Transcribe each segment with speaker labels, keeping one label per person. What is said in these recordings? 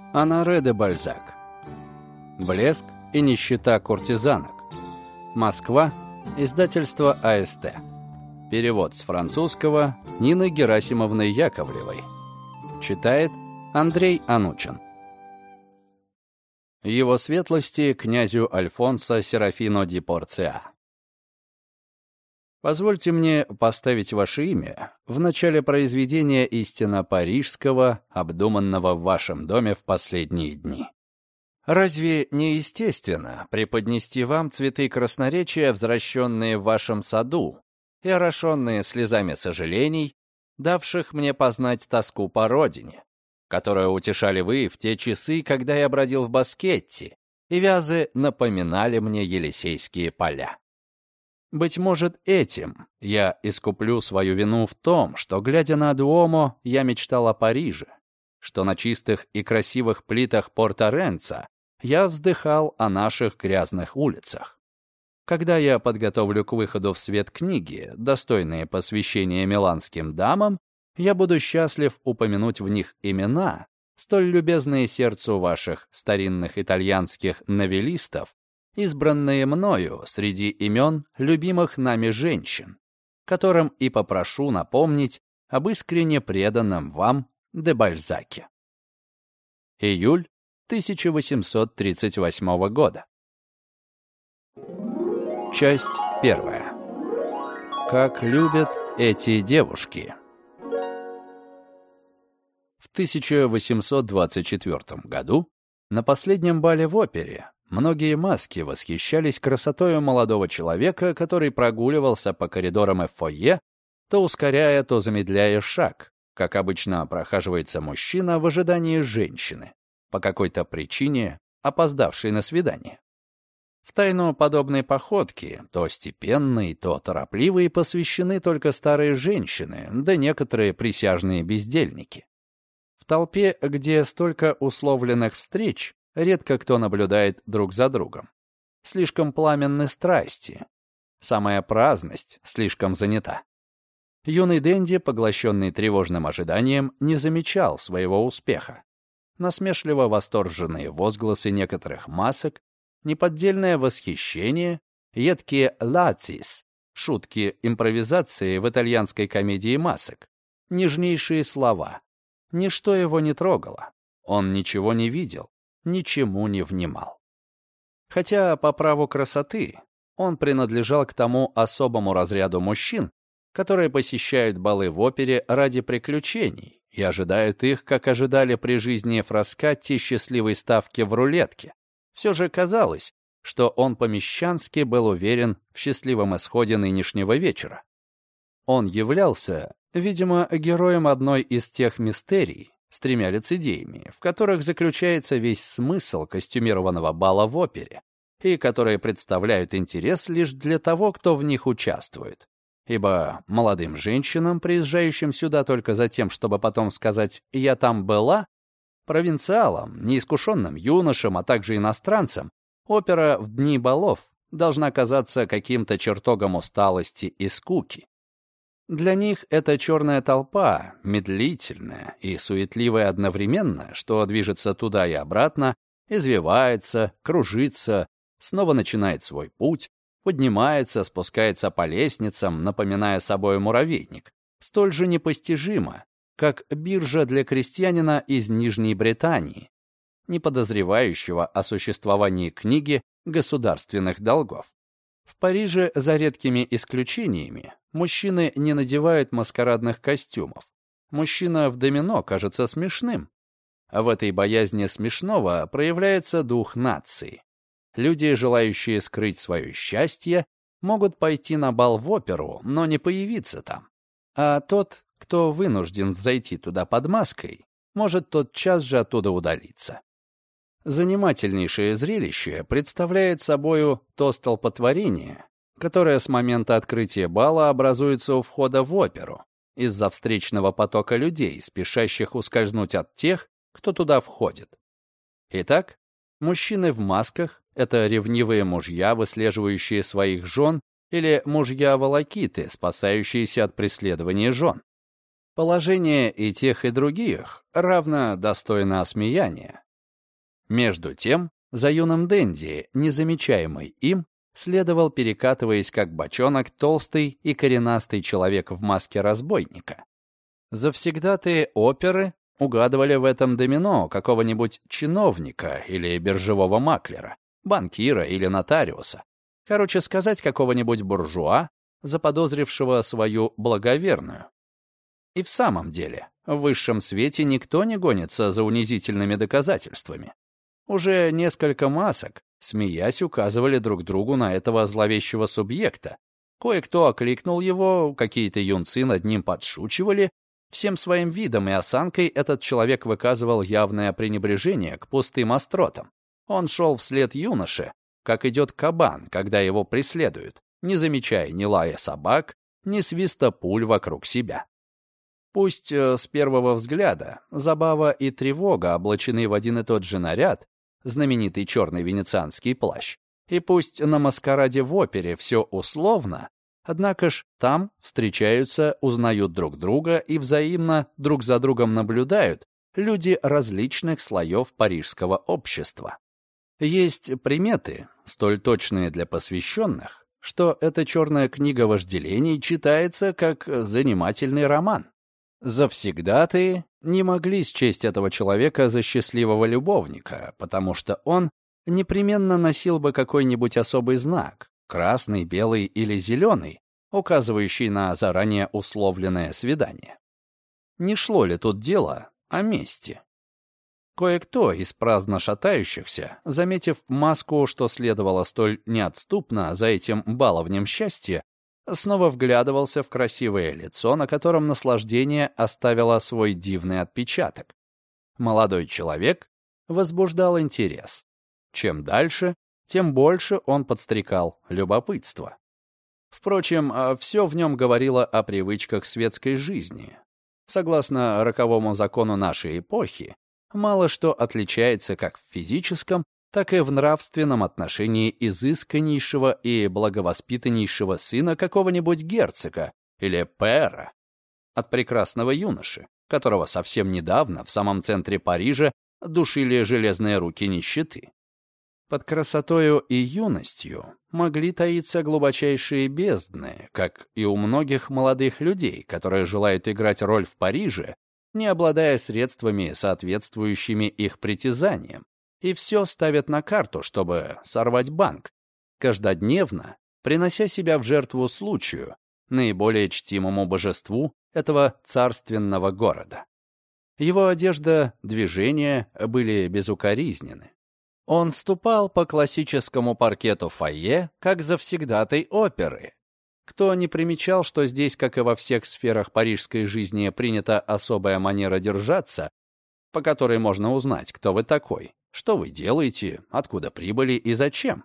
Speaker 1: Оноре де Бальзак. «Блеск и нищета куртизанок». Москва. Издательство АСТ. Перевод с французского Нины Герасимовны Яковлевой. Читает Андрей Анучин. Его светлости князю Альфонсо Серафино ди Порциа. Позвольте мне поставить ваше имя в начале произведения истинно парижского, обдуманного в вашем доме в последние дни. Разве не естественно преподнести вам цветы красноречия, взращенные в вашем саду и орошенные слезами сожалений, давших мне познать тоску по родине, которую утешали вы в те часы, когда я бродил в Баскетти, и вязы напоминали мне Елисейские поля? Быть может, этим я искуплю свою вину в том, что, глядя на Дуомо, я мечтал о Париже, что на чистых и красивых плитах Порто-Ренцо я вздыхал о наших грязных улицах. Когда я подготовлю к выходу в свет книги, достойные посвящения миланским дамам, я буду счастлив упомянуть в них имена, столь любезные сердцу ваших старинных итальянских новеллистов, избранные мною среди имен любимых нами женщин, которым и попрошу напомнить об искренне преданном вам де Бальзаке. Июль 1838 года. Часть 1. Как любят эти девушки. В 1824 году на последнем бале в опере многие маски восхищались красотою молодого человека, который прогуливался по коридорам и фойе, то ускоряя, то замедляя шаг, как обычно прохаживается мужчина в ожидании женщины, по какой-то причине опоздавшей на свидание. В тайну подобной походки, то степенной, то торопливой, посвящены только старые женщины, да некоторые присяжные бездельники. В толпе, где столько условленных встреч, редко кто наблюдает друг за другом. Слишком пламенны страсти. Самая праздность слишком занята. Юный Дэнди, поглощенный тревожным ожиданием, не замечал своего успеха. Насмешливо восторженные возгласы некоторых масок, неподдельное восхищение, едкие «лацис», шутки импровизации в итальянской комедии масок, нежнейшие слова. Ничто его не трогало. Он ничего не видел, ничему не внимал. Хотя по праву красоты он принадлежал к тому особому разряду мужчин, которые посещают балы в опере ради приключений и ожидают их, как ожидали при жизни Фраскатти счастливой ставки в рулетке. Все же казалось, что он по-мещански был уверен в счастливом исходе нынешнего вечера. Он являлся, видимо, героем одной из тех мистерий с 3 лицедеями, в которых заключается весь смысл костюмированного бала в опере, и которые представляют интерес лишь для того, кто в них участвует. Ибо молодым женщинам, приезжающим сюда только за тем, чтобы потом сказать «я там была», провинциалам, неискушенным юношам, а также иностранцам, опера в дни балов должна казаться каким-то чертогом усталости и скуки. Для них эта черная толпа, медлительная и суетливая одновременно, что движется туда и обратно, извивается, кружится, снова начинает свой путь, поднимается, спускается по лестницам, напоминая собой муравейник, столь же непостижимо, как биржа для крестьянина из Нижней Британии, не подозревающего о существовании книги государственных долгов. В Париже, за редкими исключениями, мужчины не надевают маскарадных костюмов. Мужчина в домино кажется смешным. А в этой боязни смешного проявляется дух нации. Люди, желающие скрыть свое счастье, могут пойти на бал в оперу, но не появиться там. А тот, кто вынужден зайти туда под маской, может тотчас же оттуда удалиться. Занимательнейшее зрелище представляет собою то столпотворение, которое с момента открытия бала образуется у входа в оперу из-за встречного потока людей, спешащих ускользнуть от тех, кто туда входит. Итак, мужчины в масках — это ревнивые мужья, выслеживающие своих жен, или мужья-волокиты, спасающиеся от преследования жен. Положение и тех, и других равно достойно осмеяния, Между тем, за юным Дэнди, незамечаемый им, следовал, перекатываясь как бочонок, толстый и коренастый человек в маске разбойника. Завсегдатые оперы угадывали в этом домино какого-нибудь чиновника или биржевого маклера, банкира или нотариуса. Короче сказать, какого-нибудь буржуа, заподозрившего свою благоверную. И в самом деле, в высшем свете никто не гонится за унизительными доказательствами. Уже несколько масок, смеясь, указывали друг другу на этого зловещего субъекта. Кое-кто окликнул его, какие-то юнцы над ним подшучивали. Всем своим видом и осанкой этот человек выказывал явное пренебрежение к пустым остротам. Он шел вслед юноше, как идет кабан, когда его преследуют, не замечая ни лая собак, ни свиста пуль вокруг себя. Пусть с первого взгляда забава и тревога облачены в один и тот же наряд, знаменитый черный венецианский плащ, и пусть на маскараде в опере все условно, однако ж там встречаются, узнают друг друга и взаимно друг за другом наблюдают люди различных слоев парижского общества. Есть приметы, столь точные для посвященных, что эта черная книга вожделений читается как занимательный роман. Завсегдатые не могли счесть этого человека за счастливого любовника, потому что он непременно носил бы какой-нибудь особый знак, красный, белый или зеленый, указывающий на заранее условленное свидание. Не шло ли тут дело о мести? Кое-кто из праздно шатающихся, заметив маску, что следовало столь неотступно за этим баловнем счастья, снова вглядывался в красивое лицо, на котором наслаждение оставило свой дивный отпечаток. Молодой человек возбуждал интерес. Чем дальше, тем больше он подстрекал любопытство. Впрочем, все в нем говорило о привычках светской жизни. Согласно роковому закону нашей эпохи, мало что отличается как в физическом, так и в нравственном отношении изысканнейшего и благовоспитаннейшего сына какого-нибудь герцога или пэра от прекрасного юноши, которого совсем недавно в самом центре Парижа душили железные руки нищеты. Под красотою и юностью могли таиться глубочайшие бездны, как и у многих молодых людей, которые желают играть роль в Париже, не обладая средствами, соответствующими их притязаниям, и все ставят на карту, чтобы сорвать банк, каждодневно принося себя в жертву случаю, наиболее чтимому божеству этого царственного города. Его одежда, движения были безукоризнены. Он ступал по классическому паркету фойе, как завсегдатай оперы. Кто не примечал, что здесь, как и во всех сферах парижской жизни, принята особая манера держаться, по которой можно узнать, кто вы такой, что вы делаете, откуда прибыли и зачем?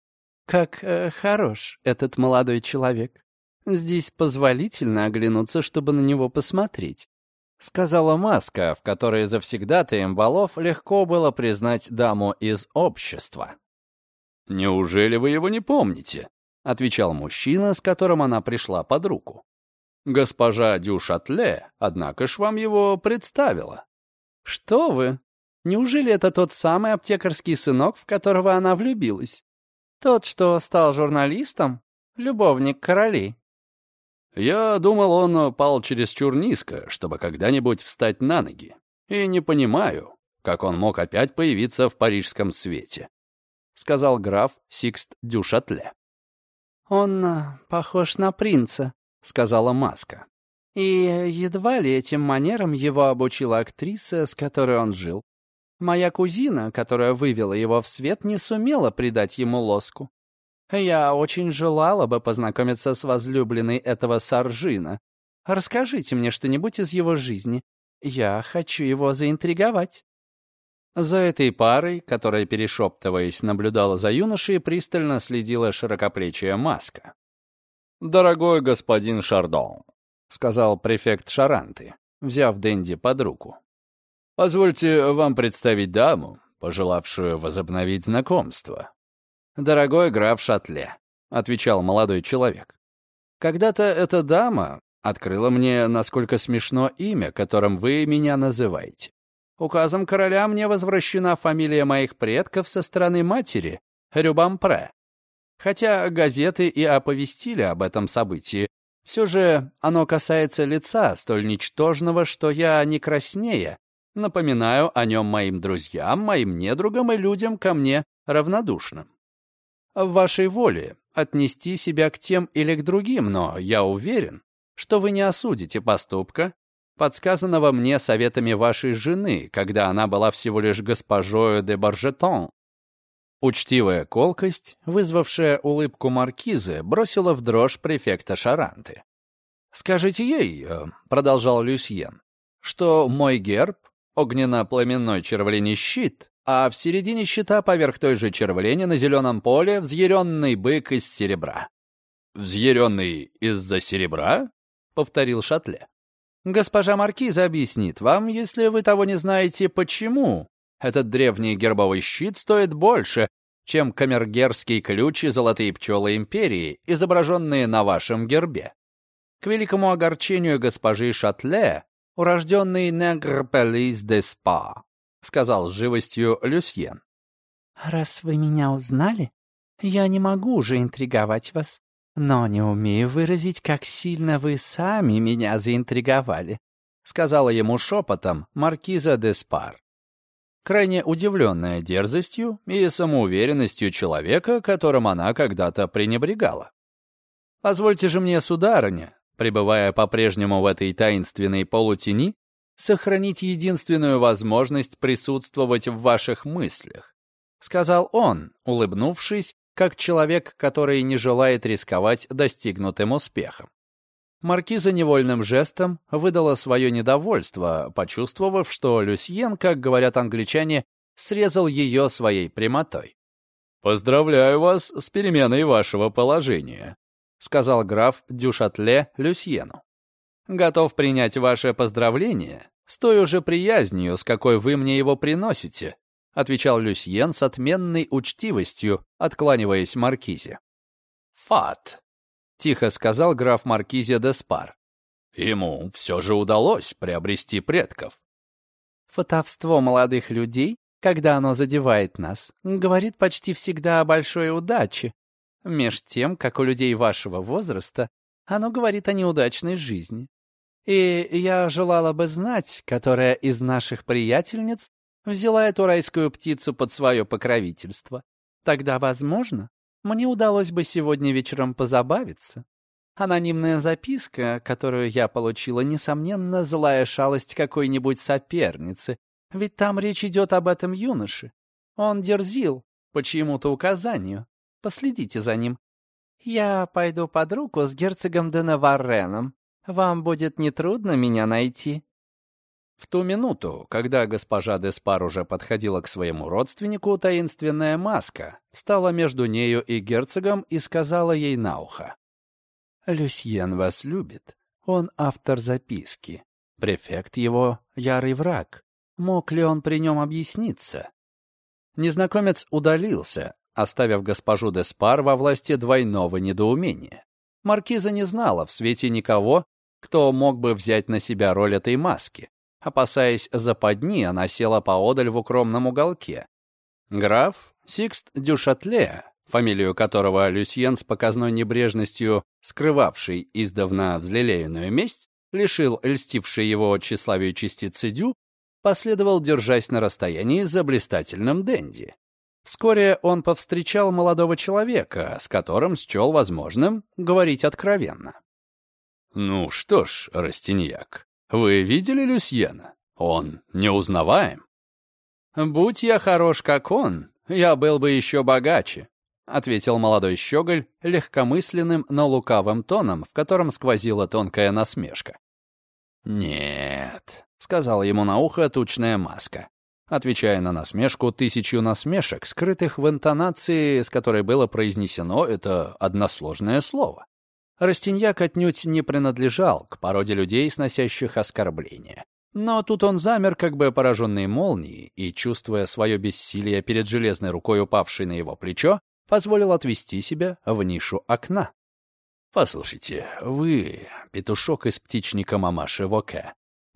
Speaker 1: Как хорош этот молодой человек. Здесь позволительно оглянуться, чтобы на него посмотреть, сказала маска, в которой завсегдатаем балов легко было признать даму из общества. «Неужели вы его не помните?» — отвечал мужчина, с которым она пришла под руку. «Госпожа Дю Шатле, однако ж, вам его представила». «Что вы? Неужели это тот самый аптекарский сынок, в которого она влюбилась? Тот, что стал журналистом? Любовник королей?» «Я думал, он пал чересчур низко, чтобы когда-нибудь встать на ноги. И не понимаю, как он мог опять появиться в парижском свете», — сказал граф Сикст дю Шатле. «Он похож на принца», — сказала маска. «И едва ли этим манерам его обучила актриса, с которой он жил. Моя кузина, которая вывела его в свет, не сумела придать ему лоску. Я очень желала бы познакомиться с возлюбленной этого Саржина. Расскажите мне что-нибудь из его жизни. Я хочу его заинтриговать». За этой парой, которая, перешептываясь, наблюдала за юношей, пристально следила широкоплечья маска. «Дорогой господин Шардон», — сказал префект Шаранты, взяв Дэнди под руку, — «позвольте вам представить даму, пожелавшую возобновить знакомство». «Дорогой граф Шатле», — отвечал молодой человек, — «когда-то эта дама открыла мне, насколько смешно имя, которым вы меня называете. Указом короля мне возвращена фамилия моих предков со стороны матери, Рюбампре. Хотя газеты и оповестили об этом событии, все же оно касается лица столь ничтожного, что я не краснея напоминаю о нем моим друзьям, моим недругам и людям ко мне равнодушным. В вашей воле отнести себя к тем или к другим, но я уверен, что вы не осудите поступка, подсказанного мне советами вашей жены, когда она была всего лишь госпожою де Баржетон». Учтивая колкость, вызвавшая улыбку маркизы, бросила в дрожь префекта Шаранты. «Скажите ей, — продолжал Люсьен, — что мой герб — огненно-пламенной червлений щит, а в середине щита поверх той же червлени на зеленом поле взъяренный бык из серебра». «Взъяренный из-за серебра?» — повторил Шатле. «Госпожа маркиза объяснит вам, если вы того не знаете, почему этот древний гербовый щит стоит больше, чем камергерский ключ и золотые пчелы империи, изображенные на вашем гербе. К великому огорчению госпожи Шатле, урожденный Негр-Пелис де Спа», — сказал с живостью Люсьен.
Speaker 2: «Раз вы меня узнали, я не могу уже интриговать вас, но не умею выразить, как сильно вы сами меня заинтриговали»,
Speaker 1: — сказала ему шепотом маркиза де Спар, крайне удивленная дерзостью и самоуверенностью человека, которым она когда-то пренебрегала. «Позвольте же мне, сударыня, пребывая по-прежнему в этой таинственной полутени, сохранить единственную возможность присутствовать в ваших мыслях», — сказал он, улыбнувшись, как человек, который не желает рисковать достигнутым успехом. Маркиза невольным жестом выдала свое недовольство, почувствовав, что Люсьен, как говорят англичане, срезал ее своей прямотой. «Поздравляю вас с переменой вашего положения», — сказал граф Дюшатле Люсьену. «Готов принять ваше поздравление с той же приязнью, с какой вы мне его приносите», — отвечал Люсьен с отменной учтивостью, откланиваясь маркизе. «Фат», — тихо сказал граф маркизе де Спар. «Ему все же удалось приобрести предков».
Speaker 2: «Фатовство молодых людей, когда оно задевает нас, говорит почти всегда о большой удаче. Меж тем, как у людей вашего возраста, оно говорит о неудачной жизни. И я желала бы знать, которая из наших приятельниц взяла эту райскую птицу под свое покровительство. Тогда, возможно, мне удалось бы сегодня вечером позабавиться. Анонимная записка, которую я получила, несомненно, злая шалость какой-нибудь соперницы, ведь там речь идет об этом юноше. Он дерзил по чьему-то указанию. Последите за ним. Я пойду под руку с герцогом де Наварреном. Вам будет нетрудно меня найти».
Speaker 1: В ту минуту, когда госпожа де Спар уже подходила к своему родственнику, таинственная маска встала между нею и герцогом и сказала ей на ухо: «Люсьен вас любит. Он автор записки. Префект его — ярый враг. Мог ли он при нем объясниться?» Незнакомец удалился, оставив госпожу де Спар во власти двойного недоумения. Маркиза не знала в свете никого, кто мог бы взять на себя роль этой маски. Опасаясь западни, она села поодаль в укромном уголке. Граф Сикст Дюшатле, фамилию которого Люсьен с показной небрежностью, скрывавший издавна взлелеянную месть, лишил льстившей его тщеславию частицы дю, последовал, держась на расстоянии, за блистательным денди. Вскоре он повстречал молодого человека, с которым счел возможным говорить откровенно. «Ну что ж, Растиньяк, вы видели Люсьена? Он неузнаваем». «Будь я хорош, как он, я был бы еще богаче», — ответил молодой щеголь легкомысленным, но лукавым тоном, в котором сквозила тонкая насмешка. «Нет», — сказала ему на ухо тучная маска, отвечая на насмешку тысячу насмешек, скрытых в интонации, с которой было произнесено это односложное слово. Растиньяк отнюдь не принадлежал к породе людей, сносящих оскорбления. Но тут он замер, как бы пораженный молнией, и, чувствуя свое бессилие перед железной рукой, упавшей на его плечо, позволил отвести себя в нишу окна. «Послушайте, вы, петушок из птичника мамаши Воке,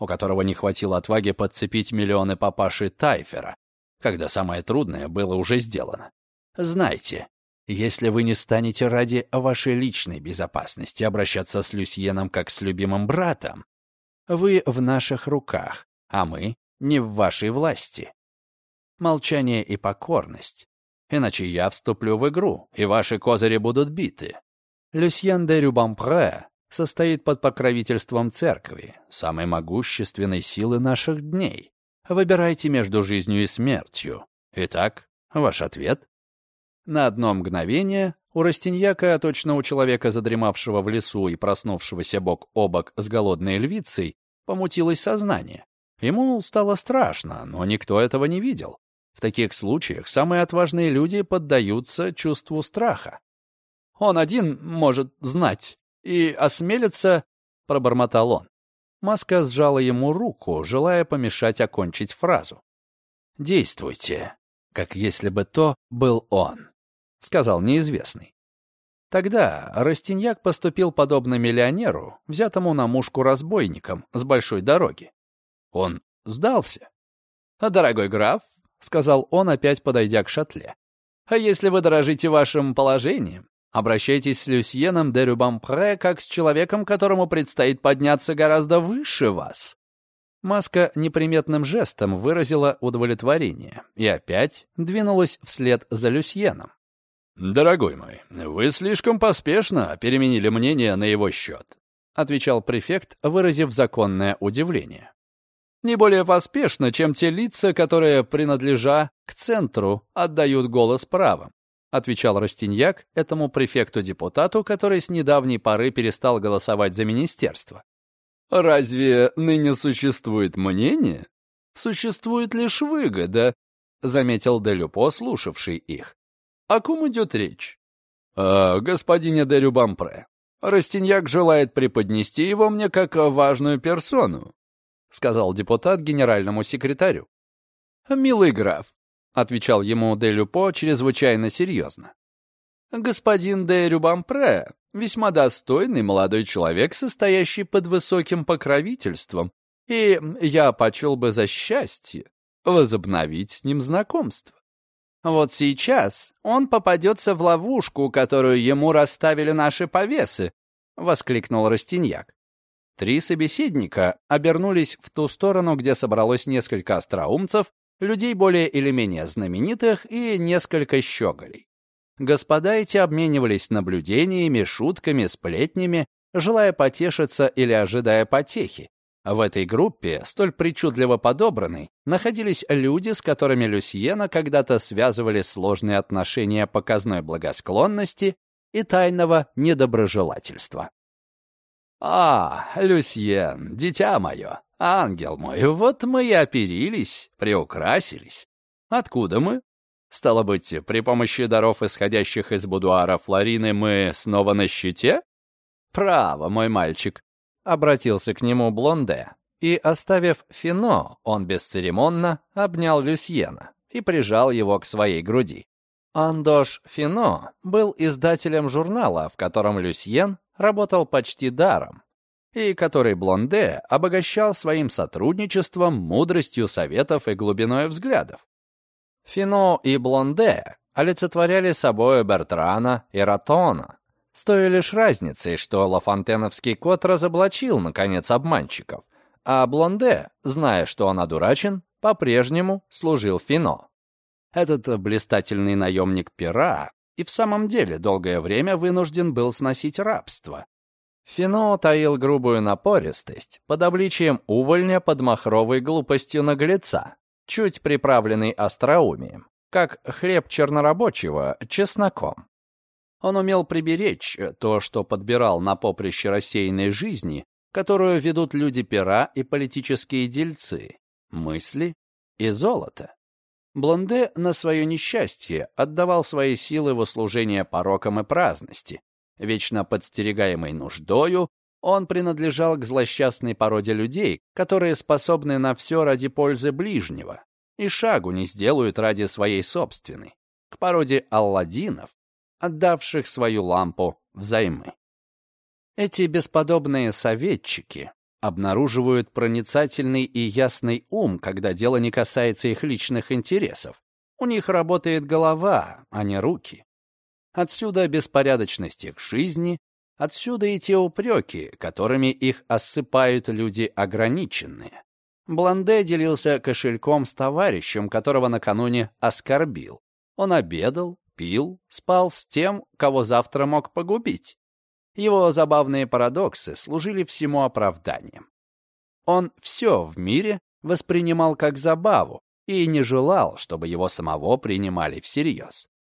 Speaker 1: у которого не хватило отваги подцепить миллионы папаши Тайфера, когда самое трудное было уже сделано. Знайте, если вы не станете ради вашей личной безопасности обращаться с Люсьеном как с любимым братом, вы в наших руках, а мы не в вашей власти. Молчание и покорность. Иначе я вступлю в игру, и ваши козыри будут биты. Люсьен де Рюбампре состоит под покровительством церкви, самой могущественной силы наших дней. Выбирайте между жизнью и смертью. Итак, ваш ответ? На одно мгновение у Растиньяка, точно у человека, задремавшего в лесу и проснувшегося бок о бок с голодной львицей, помутилось сознание. Ему стало страшно, но никто этого не видел. В таких случаях самые отважные люди поддаются чувству страха. «Он один может знать и осмелится», — пробормотал он. Маска сжала ему руку, желая помешать окончить фразу. «Действуйте, как если бы то был он», — сказал неизвестный. Тогда Растиньяк поступил подобно миллионеру, взятому на мушку разбойником с большой дороги. Он сдался. «Дорогой граф», — сказал он, опять подойдя к шатле, «а если вы дорожите вашим положением, обращайтесь с Люсьеном де Рюбампре как с человеком, которому предстоит подняться гораздо выше вас». Маска неприметным жестом выразила удовлетворение и опять двинулась вслед за Люсьеном. «Дорогой мой, вы слишком поспешно переменили мнение на его счет», — отвечал префект, выразив законное удивление. «Не более поспешно, чем те лица, которые, принадлежа к центру, отдают голос правым», — отвечал Растиньяк этому префекту-депутату, который с недавней поры перестал голосовать за министерство. «Разве ныне существует мнение? Существует лишь выгода», — заметил де Люпо, слушавший их. «О ком идет речь?» «О господине де Рюбампре. Растиньяк желает преподнести его мне как важную персону», — сказал депутат генеральному секретарю. «Милый граф», — отвечал ему де Люпо чрезвычайно серьезно. «Господин де Рюбампре весьма достойный молодой человек, состоящий под высоким покровительством, и я почел бы за счастье возобновить с ним знакомство. Вот сейчас он попадется в ловушку, которую ему расставили наши повесы», — воскликнул Растиньяк. Три собеседника обернулись в ту сторону, где собралось несколько остроумцев, людей более или менее знаменитых и несколько щеголей. Господа эти обменивались наблюдениями, шутками, сплетнями, желая потешиться или ожидая потехи. В этой группе, столь причудливо подобранной, находились люди, с которыми Люсьена когда-то связывали сложные отношения показной благосклонности и тайного недоброжелательства. «А, Люсьен, дитя мое, ангел мой, вот мы и оперились, приукрасились. Откуда мы? Стало быть, при помощи даров, исходящих из будуара Флорины, мы снова на щите? Право, мой мальчик», — обратился к нему Блонде, и, оставив Фино, он бесцеремонно обнял Люсьена и прижал его к своей груди. Андош Фино был издателем журнала, в котором Люсьен работал почти даром, и который Блонде обогащал своим сотрудничеством, мудростью советов и глубиной взглядов. Фино и Блонде олицетворяли собой Бертрана и Ратона, с той лишь разницей, что лафонтеновский кот разоблачил, наконец, обманщиков, а Блонде, зная, что он одурачен, по-прежнему служил Фино. Этот блистательный наемник пера и в самом деле долгое время вынужден был сносить рабство. Фино таил грубую напористость под обличием увольня под махровой глупостью наглеца, чуть приправленный остроумием, как хлеб чернорабочего чесноком. Он умел приберечь то, что подбирал на поприще рассеянной жизни, которую ведут люди пера и политические дельцы, мысли и золото. Блонде на свое несчастье отдавал свои силы в услужение порокам и праздности. Вечно подстерегаемый нуждою, он принадлежал к злосчастной породе людей, которые способны на все ради пользы ближнего и шагу не сделают ради своей собственной, к породе Алладинов, отдавших свою лампу взаймы. Эти бесподобные советчики обнаруживают проницательный и ясный ум, когда дело не касается их личных интересов. У них работает голова, а не руки. Отсюда беспорядочность их жизни, отсюда и те упреки, которыми их осыпают люди ограниченные. Бланде делился кошельком с товарищем, которого накануне оскорбил. Он обедал, пил, спал с тем, кого завтра мог погубить. Его забавные парадоксы служили всему оправданием. Он все в мире воспринимал как забаву и не желал, чтобы его самого принимали всерьез.